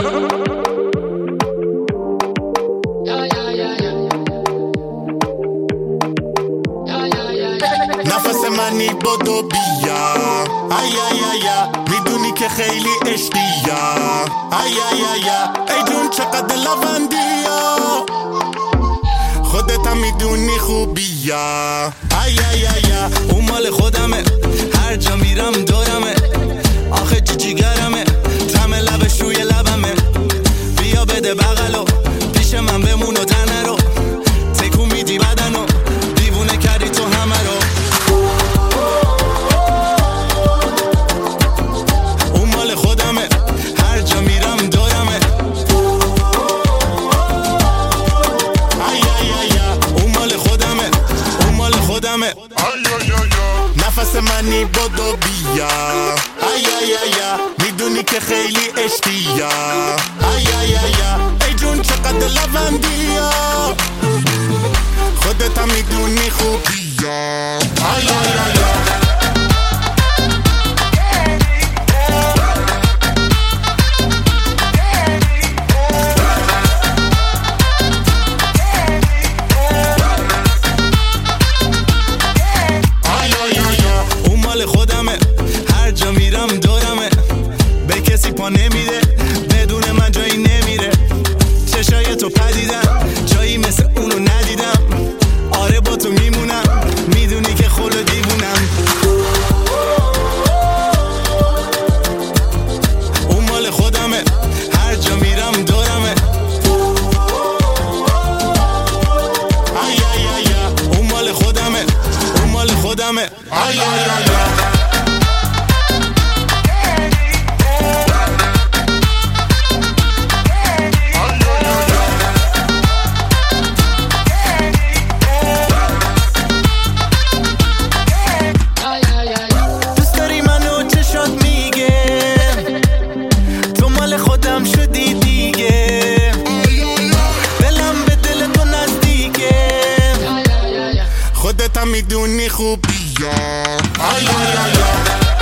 نفس منی بدو بیا ای ای ای میدونی که خیلی عشقیه ای ای ای ای جون چقدر لوندیه خودت هم میدونی خوبیه ای ای ای اون مال خودمه هر جا میرم دورمه آخه جیگرمه طعم لبش روی لبمه بیا بده بغلو پیش من بمون و تنه رو تکون میدی بدنو دیوونه کردی تو همه رو اون مال خودمه هر جا میرم دورمه ای ای ای اون مال خودمه اون مال خودمه نفس منی بدو بیا ای ای ای میدونی که خیلی عشقیه ای ای ای ای جون چقدر لوندیه خودت هم میدونی خوبیه ای ای ای خودمه هر جا میرم دورمه به کسی پا نمیده بدون من جایی نمیره چشای تو پدیدم جایی مثل اونو ندیدم آره با تو میمونم میدونی که خلو دیوونم اون مال خودمه هر جا میرم دورمه ای ای ای اون مال خودمه اون مال خودمه ای ای ای خودم شدی دیگه دلم به دل تو نزدیکه خودت هم میدونی خوبیه ای ای ای